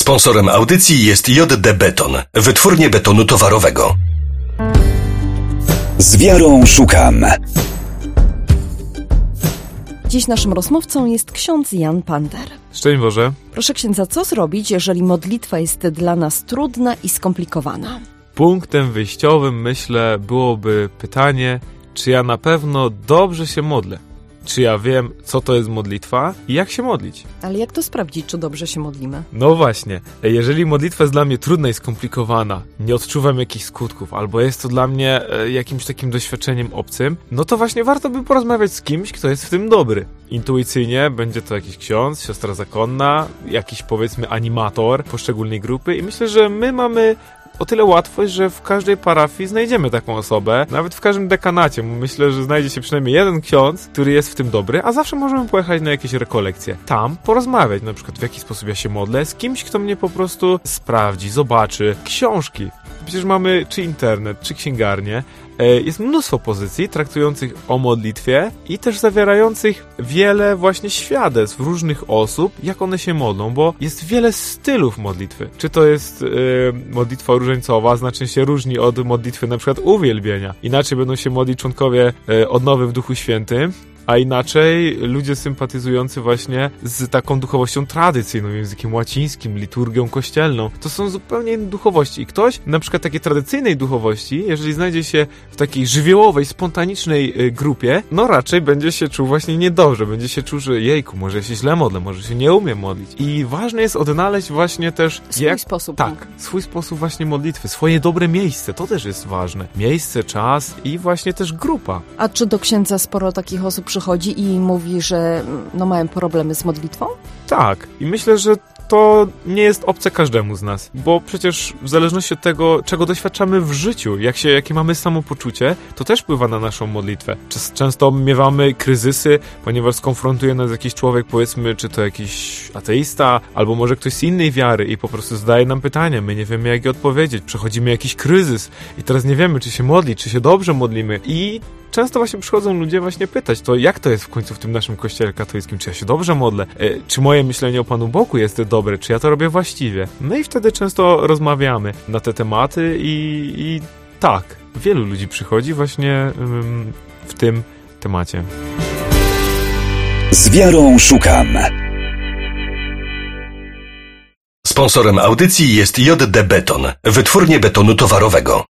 Sponsorem audycji jest JD Beton, wytwórnie betonu towarowego. Z wiarą szukam. Dziś naszym rozmówcą jest ksiądz Jan Pander. Szczęść Boże. Proszę księdza, co zrobić, jeżeli modlitwa jest dla nas trudna i skomplikowana? Punktem wyjściowym, myślę, byłoby pytanie, czy ja na pewno dobrze się modlę? Czy ja wiem, co to jest modlitwa i jak się modlić? Ale jak to sprawdzić, czy dobrze się modlimy? No właśnie, jeżeli modlitwa jest dla mnie trudna i skomplikowana, nie odczuwam jakichś skutków, albo jest to dla mnie jakimś takim doświadczeniem obcym, no to właśnie warto by porozmawiać z kimś, kto jest w tym dobry. Intuicyjnie będzie to jakiś ksiądz, siostra zakonna, jakiś powiedzmy animator poszczególnej grupy i myślę, że my mamy o tyle łatwość, że w każdej parafii znajdziemy taką osobę, nawet w każdym dekanacie. Myślę, że znajdzie się przynajmniej jeden ksiądz, który jest w tym dobry, a zawsze możemy pojechać na jakieś rekolekcje. Tam porozmawiać, na przykład w jaki sposób ja się modlę, z kimś, kto mnie po prostu sprawdzi, zobaczy. Książki. Przecież mamy czy internet, czy księgarnię. Jest mnóstwo pozycji traktujących o modlitwie i też zawierających wiele właśnie świadectw różnych osób, jak one się modlą, bo jest wiele stylów modlitwy. Czy to jest modlitwa różańcowa, znacznie się różni od modlitwy na przykład uwielbienia. Inaczej będą się modlić członkowie odnowy w Duchu Świętym, a inaczej ludzie sympatyzujący właśnie z taką duchowością tradycyjną, językiem łacińskim, liturgią kościelną. To są zupełnie inne duchowości i ktoś na przykład takiej tradycyjnej duchowości, jeżeli znajdzie się w takiej żywiołowej, spontanicznej grupie, no raczej będzie się czuł właśnie niedobrze, będzie się czuł, że jejku, może ja się źle modlę, może się nie umiem modlić. I ważne jest odnaleźć właśnie też swój sposób. Tak, swój sposób właśnie modlitwy, swoje dobre miejsce, to też jest ważne. Miejsce, czas i właśnie też grupa. A czy do księdza sporo takich osób przychodzi i mówi, że mają problemy z modlitwą? Tak. I myślę, że to nie jest obce każdemu z nas, bo przecież w zależności od tego, czego doświadczamy w życiu, jakie mamy samopoczucie, to też wpływa na naszą modlitwę. Często miewamy kryzysy, ponieważ skonfrontuje nas jakiś człowiek, powiedzmy, czy to jakiś ateista, albo może ktoś z innej wiary i po prostu zadaje nam pytania, my nie wiemy, jak je odpowiedzieć, przechodzimy jakiś kryzys i teraz nie wiemy, czy się modlić, czy się dobrze modlimy i często właśnie przychodzą ludzie właśnie pytać, to jak to jest w końcu w tym naszym kościele katolickim, czy ja się dobrze modlę, czy moje myślenie o Panu Bogu jest dobre, czy ja to robię właściwie. No i wtedy często rozmawiamy na te tematy i tak, wielu ludzi przychodzi właśnie w tym temacie. Z wiarą szukam. Sponsorem audycji jest JD Beton, wytwórnie betonu towarowego.